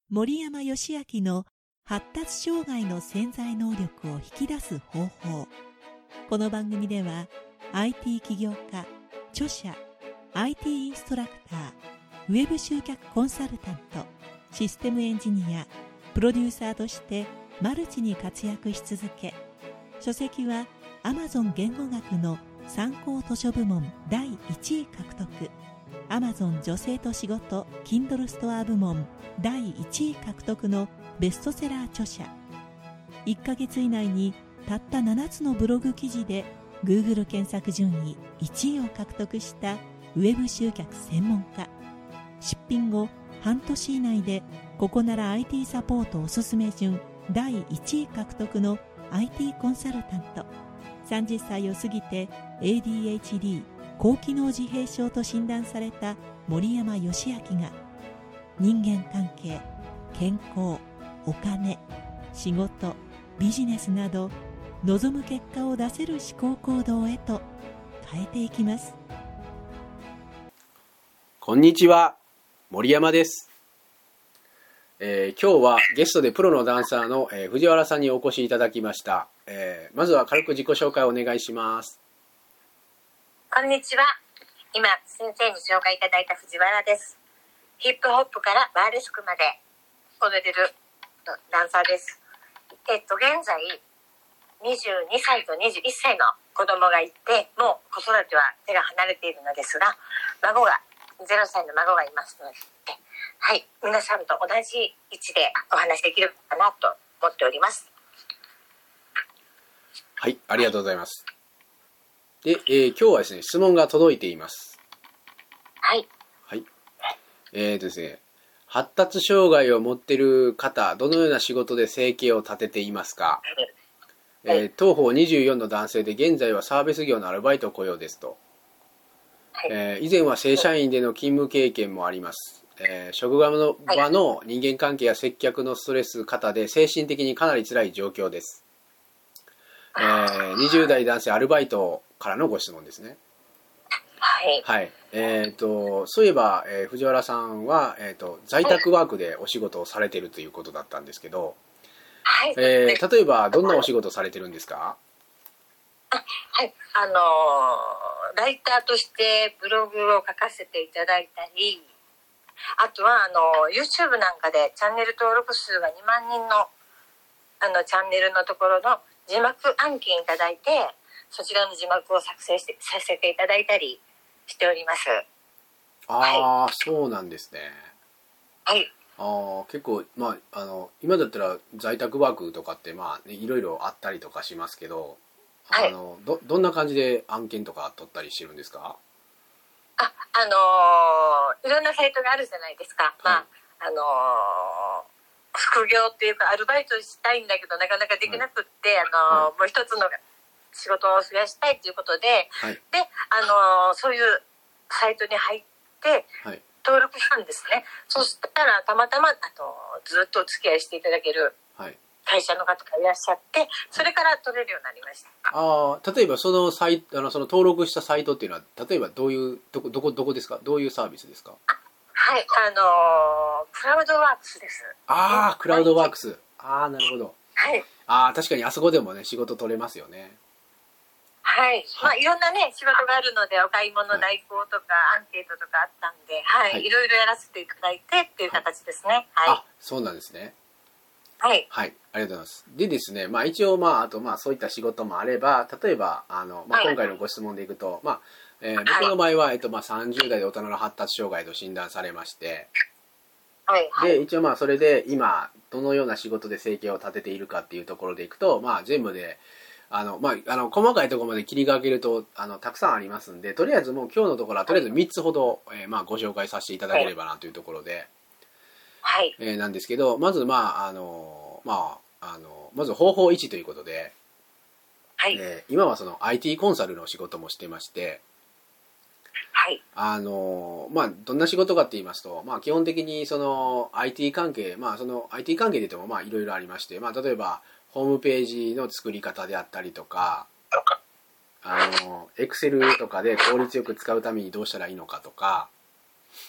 森山義明の発達障害の潜在能力を引き出す方法。この番組では IT 起業家、著者、IT インストラクター、ウェブ集客コンサルタント、システムエンジニア、プロデューサーとしてマルチに活躍し続け、書籍は Amazon 言語学の参考図書部門第1位獲得、Amazon 女性と仕事 Kindle ストア部門第1位獲得のベストセラー著者。1ヶ月以内にたった7つのブログ記事で Google 検索順位1位を獲得したウェブ集客専門家。出品後半年以内でここなら IT サポートおすすめ順第1位獲得の IT コンサルタント。30歳を過ぎて ADHD 高機能自閉症と診断された森山義明が、人間関係、健康、お金、仕事、ビジネスなど望む結果を出せる思考行動へと変えていきます。 こんにちは、森山です。今日はゲストでプロのダンサーの、藤原さんにお越しいただきました。まずは軽く自己紹介をお願いします。 こんにちは。今先生に紹介いただいた藤原です。ヒップホップからバーレスクまで踊れるダンサーです。現在22歳と21歳の子供がいて、もう子育ては手が離れているのですが、0歳の孫がいますので、はい、皆さんと同じ位置でお話できるかなと思っております。 はい、ありがとうございます。で、今日はですね、質問が届いています。 はい。 はい。ですね、発達障害を持っている方、どのような仕事で生計を立てていますか？当方24の男性で、現在はサービス業のアルバイト雇用ですと。以前は正社員での勤務経験もあります。職場の人間関係や接客のストレス過多で精神的にかなり辛い状況です。20代男性アルバイトからのご質問ですね。 はい。 はい。そういえば、藤原さんは、在宅ワークでお仕事をされているということだったんですけど、 はい。 例えばどんなお仕事をされてるんですか？ はい。ライターとしてブログを書かせていただいたり、あとはYouTube なんかでチャンネル登録数が2万人のチャンネルのところの字幕案件いただいて、そちらの字幕を作成させていただいたりしております。 はい、そうなんですね。 はい。 結構、今だったら在宅ワークとかっていろいろあったりとかしますけど、 はい、 どんな感じで案件とか取ったりしてるんですか？ いろんなサイトがあるじゃないですか。はい、副業っていうかアルバイトしたいんだけどなかなかできなくって、もう一つの仕事を増やしたいということで、 はい、 で、そういうサイトに入って、 はい、 登録したんですね。そしたらたまたまずっとお付き合いしていただける会社の方がいらっしゃって、それから取れるようになりました。 例えばその登録したサイトっていうのは、例えばどこですか？どういうサービスですか？ はい、クラウドワークスです。 クラウドワークス。なるほど。 はい。 確かにあそこでもね、仕事取れますよね。 はい。いろんなね、仕事があるので、お買い物代行とか、アンケートとかあったんで、はい。いろいろやらせていただいてっていう形ですね。はい。 そうなんですね。 はい。 はい。ありがとうございます。でですね、一応、あと、そういった仕事もあれば、例えば、今回のご質問でいくと、僕の場合は、30代で大人の発達障害と診断されまして、 はいはい、 で、一応それで今、どのような仕事で生計を立てているかっていうところでいくと、全部で、細かいところまで切り分けると、たくさんありますんで、とりあえずもう今日のところは、とりあえず3つほど、ご紹介させていただければなというところで、 はい。 なんですけど、まず、まず方法1ということで、 はい。 今はその IT コンサルの仕事もしてまして、 はい。 どんな仕事かって言いますと、基本的にその IT 関係、その IT 関係で言ってもいろいろありまして、例えばホームページの作り方であったりとか、Excel とかで効率よく使うためにどうしたらいいのかとか、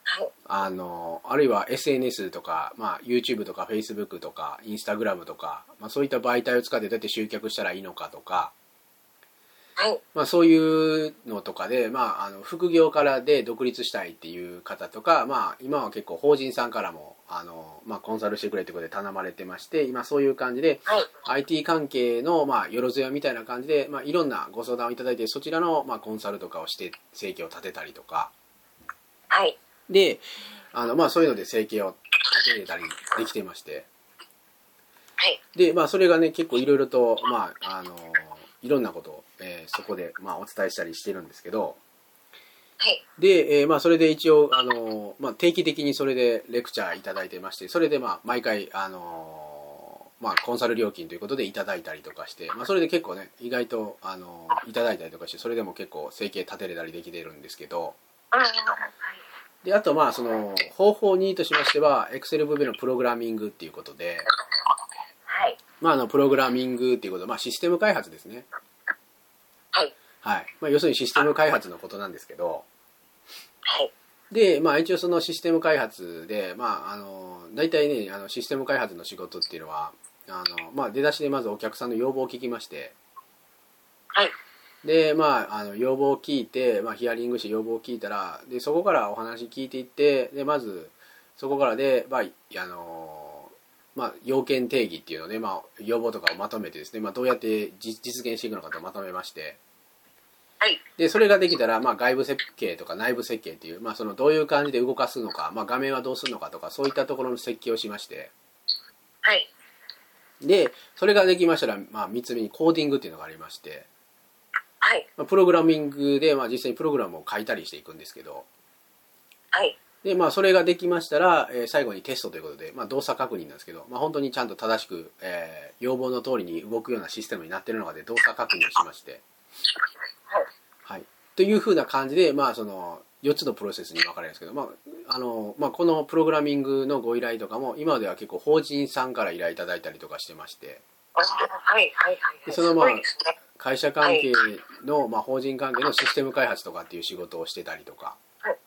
はい。 あるいは SNS とか、まあ、YouTube とか Facebook とか Instagram とか、まあ、そういった媒体を使ってどうやって集客したらいいのかとか、 はい。 まあ、そういうのとかで、まあ、副業からで独立したいっていう方とか、まあ、今は結構法人さんからもまあ、コンサルしてくれってことで頼まれてまして、今そういう感じで、 はい。 IT 関係の、まあ、よろずやみたいな感じで、まあ、いろんなご相談をいただいて、そちらの、まあ、コンサルとかをして生計を立てたりとかはい。 で、まあ、そういうので生計を立てれたりできてまして、 はい。 で、まあ、それがね結構いろいろと、まあ、いろんなことを、そこで、まあ、お伝えしたりしてるんですけど、 はい。 で、まあ、それで一応まあ、定期的にそれでレクチャーいただいてまして、それでまあ毎回まあ、コンサル料金ということでいただいたりとかして、まあ、それで結構ね意外といただいたりとかして、それでも結構生計立てれたりできてるんですけど、 ああ、はい。 であとまあその方法2としましては Excel 部分のプログラミングっていうことで、 はい。 まあ、プログラミングっていうことで、まあ、システム開発ですね。 はい。 はい。まあ、要するにシステム開発のことなんですけど、 はい。 で、まあ、一応そのシステム開発で、まあ、大体ね、システム開発の仕事っていうのは、まあ、出だしでまずお客さんの要望を聞きまして、 はい。 で、まあ、要望を聞いて、まあ、ヒアリングして要望を聞いたら、で、そこからお話聞いていって、で、まず、そこからで、まあ、まあ、要件定義っていうので、まあ、要望とかをまとめてですね、まあ、どうやって実現していくのかとまとめまして、 はい。 で、それができたら、まあ、外部設計とか内部設計っていう、まあ、そのどういう感じで動かすのか、まあ、画面はどうするのかとか、そういったところの設計をしまして、 はい。 で、それができましたら、まあ、3つ目にコーディングっていうのがありまして、 はい。 まあ、プログラミングで、まあ、実際にプログラムを書いたりしていくんですけど、 はい。 で、まあ、それができましたら、最後にテストということで、まあ、動作確認なんですけど、まあ、本当にちゃんと正しく、要望の通りに動くようなシステムになっているのかで動作確認をしまして、はい。というふうな感じで、まあ、その、4つのプロセスに分かれるんですけど、まあ、まあ、このプログラミングのご依頼とかも、今までは結構法人さんから依頼いただいたりとかしてまして、 ああ、はい。はい。はい。 でそのまあすごいですね。 会社関係の、まあ、法人関係のシステム開発とかっていう仕事をしてたりとか、 はい。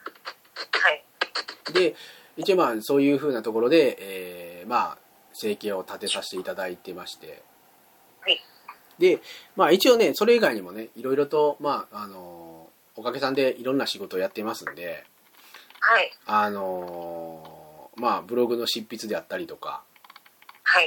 で一応まあそういうふうなところで、まあ生計を立てさせていただいてまして、 はい。 でまあ一応ねそれ以外にもねいろいろとまあおかげさんでいろんな仕事をやってますんで、 はい。 まあブログの執筆であったりとか、 はい。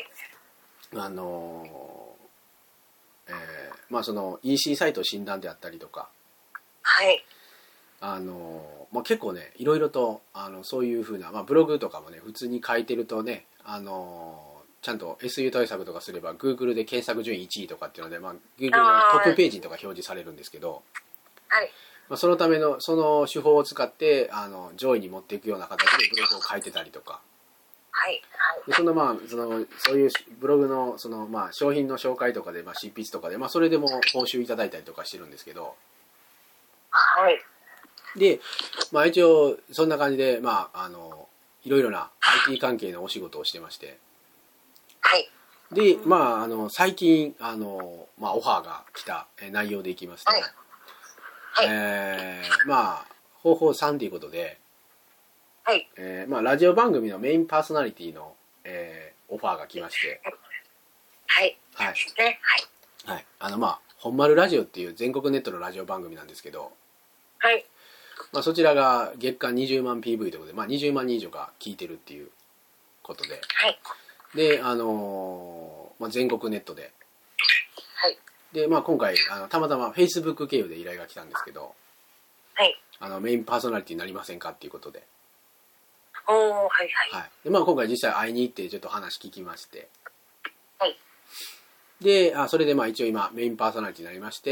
まあその EC サイト診断であったりとか、 はい。 まあ、結構ねいろいろとそういうふうな、まあ、ブログとかもね普通に書いてるとね、ちゃんと SEO 対策とかすれば Google で検索順位1位とかっていうので、まあ、Google のトップページとか表示されるんですけど、 はい。 まあ、そのためのその手法を使って上位に持っていくような形でブログを書いてたりとか、 はい。 でそういうブログのまあ、商品の紹介とかで、まあ、執筆とかで、まあ、それでも報酬いただいたりとかしてるんですけど、 はい。 で、まあ、一応そんな感じで、まあ、いろいろな IT 関係のお仕事をしてまして、 はい。 で、まあ、最近まあ、オファーが来た内容でいきますと、 はいはいまあ方法3ということで、 はい。 まあ、ラジオ番組のメインパーソナリティの、オファーが来まして、 はい。 はいですね。はい。 はい、まあ本丸ラジオっていう全国ネットのラジオ番組なんですけど、 はい。 まあ、そちらが月間20万 PV ということで、まあ、20万人以上が聞いてるっていうことで、 はい。 で、まあ、全国ネットで、 はい。 で、まあ、今回たまたま Facebook 経由で依頼が来たんですけど、 はい。 メインパーソナリティになりませんかっていうことで、 おー、はい。はい。 はい。で、まあ、今回実際会いに行ってちょっと話聞きまして、 はい。 で、それでまあ一応今メインパーソナリティになりまして、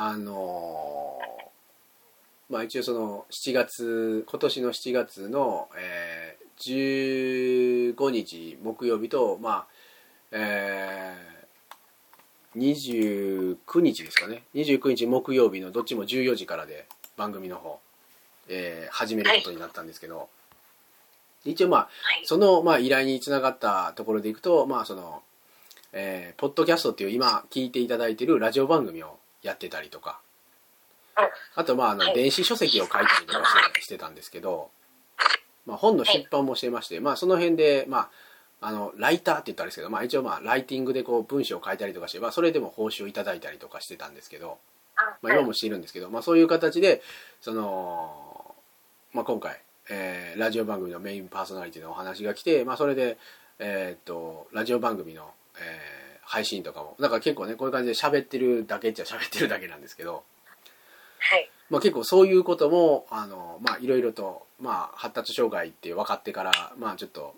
まあ、一応その今年の7月の、15日木曜日と、まあ29日ですかね、29日木曜日のどっちも14時からで番組の方、始めることになったんですけど、一応まあその、まあ、依頼につながったところでいくと、まあそのポッドキャストっていう今聞いていただいているラジオ番組をやってたりとか、あとまあ電子書籍を書いたりとかしてたんですけど、 まあ、本の出版もしてまして、まあ、その辺で、まあ、ライターって言ったらあれですけど、まあ、一応ライティングでこう文章を書いたりとかして、まあ、それでも報酬をいただいたりとかしてたんですけど、まあ、今もしているんですけど、まあ、そういう形でまあ、今回、ラジオ番組のメインパーソナリティのお話が来て、まあ、それで、ラジオ番組の、配信とかもだから結構ねこういう感じで喋ってるだけっちゃ喋ってるだけなんですけど、 はい、 まあ、結構そういうこともまあ、いろいろと、まあ、発達障害って分かってから、まあ、ちょっと、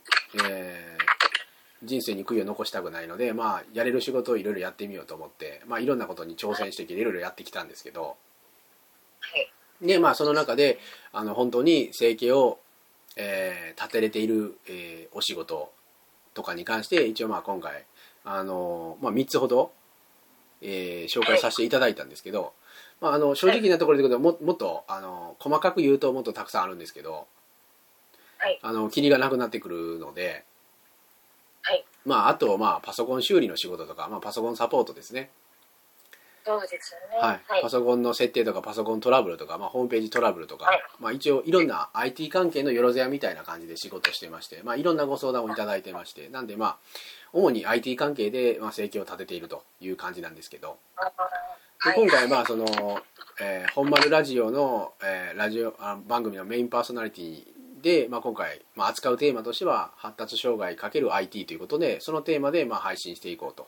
人生に悔いを残したくないので、まあ、やれる仕事をいろいろやってみようと思って、まあ、いろんなことに挑戦していろいろやってきたんですけど、 はい、 でまあその中で本当に生計を、立てれている、お仕事とかに関して一応まあ今回まあ、3つほど、紹介させていただいたんですけど、まあ、正直なところで言うともっと細かく言うともっとたくさんあるんですけど、 はい、 キリがなくなってくるので、 はい、 まあ、あとまあパソコン修理の仕事とか、まあ、パソコンサポートですね。 そうですよね。 はいはい、パソコンの設定とかパソコントラブルとか、まあ、ホームページトラブルとか、はい、まあ、一応いろんな IT 関係のよろずやみたいな感じで仕事してまして、まあ、いろんなご相談をいただいてまして、なんでまあ主に IT 関係でまあ生計を立てているという感じなんですけど、で今回まあ本丸ラジオの、ラジオ番組のメインパーソナリティで、まあ、今回、まあ、扱うテーマとしては発達障害×IT ということでそのテーマでまあ配信していこうと。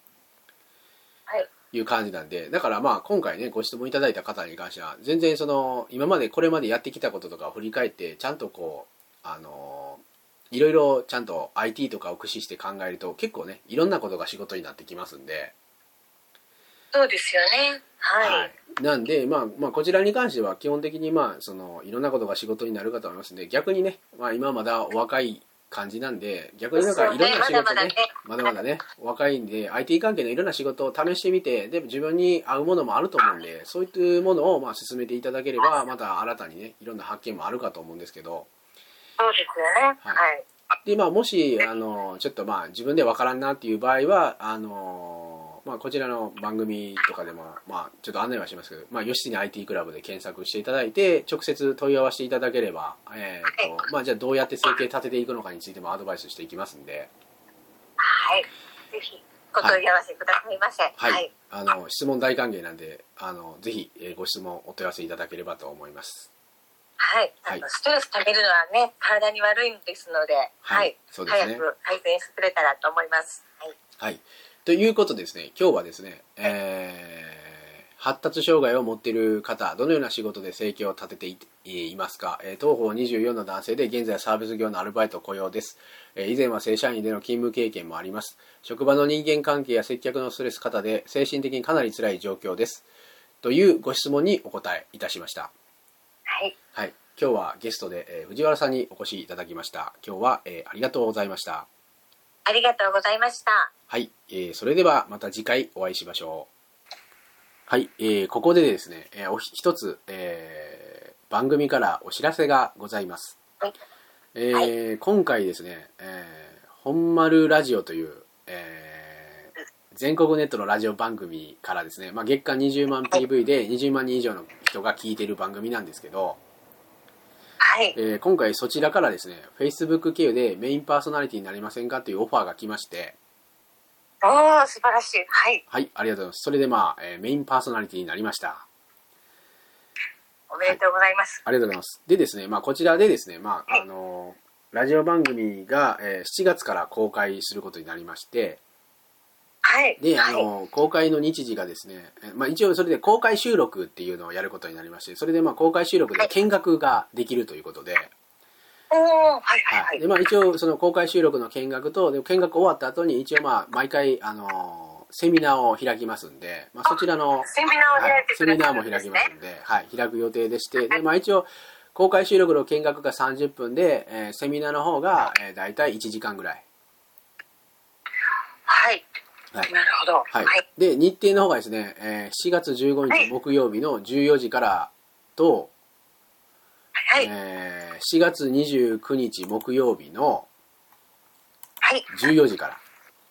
いう感じなんで、だからまあ今回ねご質問いただいた方に関しては全然今までこれまでやってきたこととかを振り返ってちゃんとこういろいろちゃんと IT とかを駆使して考えると結構ねいろんなことが仕事になってきますんで。 そうですよね。はい。 はい、なんでまあこちらに関しては基本的にまあいろんなことが仕事になるかと思いますんで、逆にねまあ今まだお若い感じなんで逆になんかいろんな仕事ねまだまだね若いんで IT 関係のいろんな仕事を試してみてで自分に合うものもあると思うんでそういったものをまあ進めていただければまた新たにねいろんな発見もあるかと思うんですけど。 そうですよね。はい。 でまあもしちょっとまあ自分でわからんなっていう場合はまあ、こちらの番組とかでも、まあ、ちょっと案内はしますけど、まあ、吉谷 IT クラブで検索していただいて直接問い合わせていただければ、まあ、じゃあどうやって生計立てていくのかについてもアドバイスしていきますんで、 はい、ぜひご問い合わせくださいませ。 はい、質問大歓迎なんでぜひご質問お問い合わせいただければと思います。 はい、ストレスためるのはね体に悪いんですので、はい、そうですね、早く改善してくれたらと思います。はい、 はいということですね、今日はですね、発達障害を持っている方、どのような仕事で生計を立てていますか。当方24の男性で、現在サービス業のアルバイト雇用です。以前は正社員での勤務経験もあります。職場の人間関係や接客のストレス方で、精神的にかなり辛い状況です。というご質問にお答えいたしました。 はい。 はい。今日はゲストで、藤原さんにお越しいただきました。今日は、ありがとうございました。 ありがとうございました。 はい、それではまた次回お会いしましょう。はい、ここでですね、一つ、番組からお知らせがございます。はい今回ですね、本丸ラジオという、全国ネットのラジオ番組からですね、まあ、月間20万 PV で20万人以上の人が聞いている番組なんですけど、 はい今回そちらからですね Facebook 経由でメインパーソナリティになりませんかというオファーが来まして、 おー素晴らしい。はい、 はい、ありがとうございます。それでまあ、メインパーソナリティになりました。 おめでとうございます。 ありがとうございます。でですね、まあ、こちらでですね、まあラジオ番組が、7月から公開することになりまして、 はい、 で公開の日時がですね、まあ、一応それで公開収録っていうのをやることになりまして、それでまあ公開収録で見学ができるということで、 おーはいはいはい。 でまあ、一応その公開収録の見学とで見学終わった後に一応まあ毎回セミナーを開きますんで、まあ、そちらのセミナーを開いてくださるんですね。 セミナーも開きますんで、はい、開く予定でして、でまあ、一応公開収録の見学が30分で、セミナーの方が、だいたい1時間ぐらい。 はい。 はい、 なるほど。 はい。で、日程の方がですね、7月15日木曜日の14時からと、 はい、 4月29日木曜日の14時から。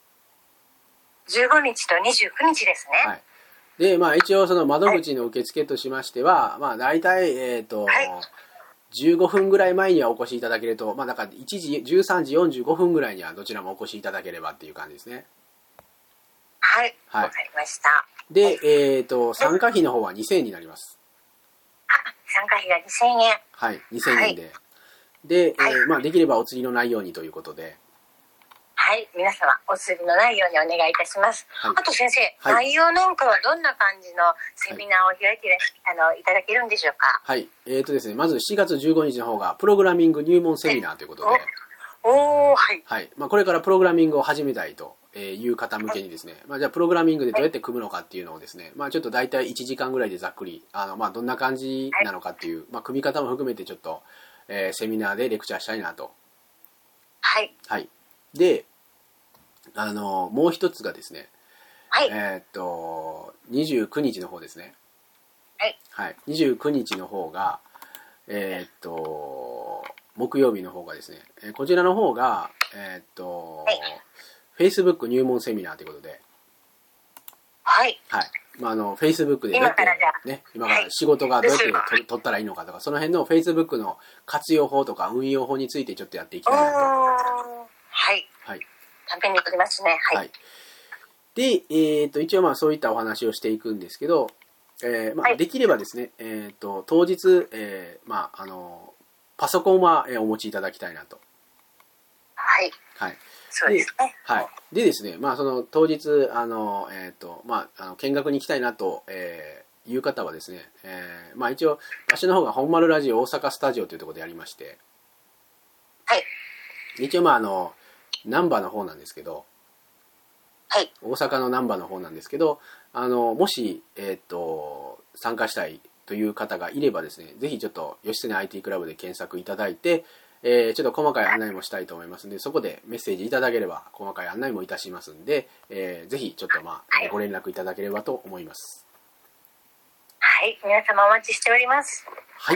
15日と29日ですね。 はい。で、まあ一応その窓口の受付としましては、まあ大体、 15分ぐらい前にはお越しいただけると、だから13時45分ぐらいにはどちらもお越しいただければっていう感じですね。 はい。わかりました。 で、参加費の方は2000円になります。 参加費が2000円。 はい、2000円で。で、できればお釣りのないようにということで。 はい、皆様お釣りのないようにお願いいたします。あと先生、内容なんかはどんな感じのセミナーを開いていただけるんでしょうか。 はい、ですね、まず7月15日の方がプログラミング入門セミナーということで。はい。これからプログラミングを始めたいという方向けにですね、じゃあプログラミングでどうやって組むのかっていうのをですね、ちょっと大体1時間ぐらいでざっくり、どんな感じなのかっていう、組み方も含めてちょっと、セミナーでレクチャーしたいなと。 はい。 はい。で、もう一つがですね、 はい。 29日の方ですね。 はい。 はい。29日の方が、木曜日の方がですね、こちらの方が、Facebook 入門セミナーということで、 はい。 はい。Facebook でどうやってね、今から仕事がどうやって取ったらいいのかとか、その辺の Facebook の活用法とか運用法についてちょっとやっていきたいなと。 はい。 はい。 ためになりますね。はい。 で、一応そういったお話をしていくんですけど、できればですね、当日、パソコンはお持ちいただきたいなと。 はい。 はい。 そうですね。 はい。でですね、その当日、見学に行きたいなと、いう方はですね、一応、私の方が本丸ラジオ大阪スタジオというところでやりまして、 はい。 一応、難波の方なんですけど、 はい。 大阪の難波の方なんですけど、もし、参加したいという方がいればですね、ぜひちょっと義経 IT クラブで検索いただいて、ちょっと細かい案内もしたいと思いますので、そこでメッセージいただければ細かい案内もいたしますんで、ぜひちょっとご連絡いただければと思います。 はい、皆様お待ちしております。 はい。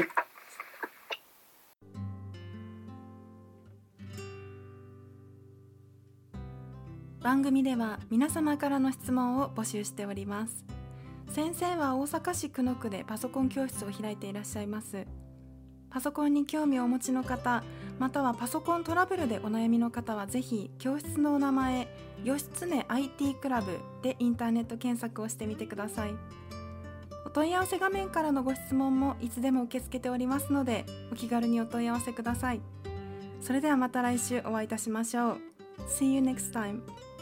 番組では皆様からの質問を募集しております。先生は大阪市久野区でパソコン教室を開いていらっしゃいます。パソコンに興味をお持ちの方、またはパソコントラブルでお悩みの方はぜひ教室のお名前、義経 IT クラブでインターネット検索をしてみてください。お問い合わせ画面からのご質問もいつでも受け付けておりますので、お気軽にお問い合わせください。それではまた来週お会いいたしましょう。See you next time.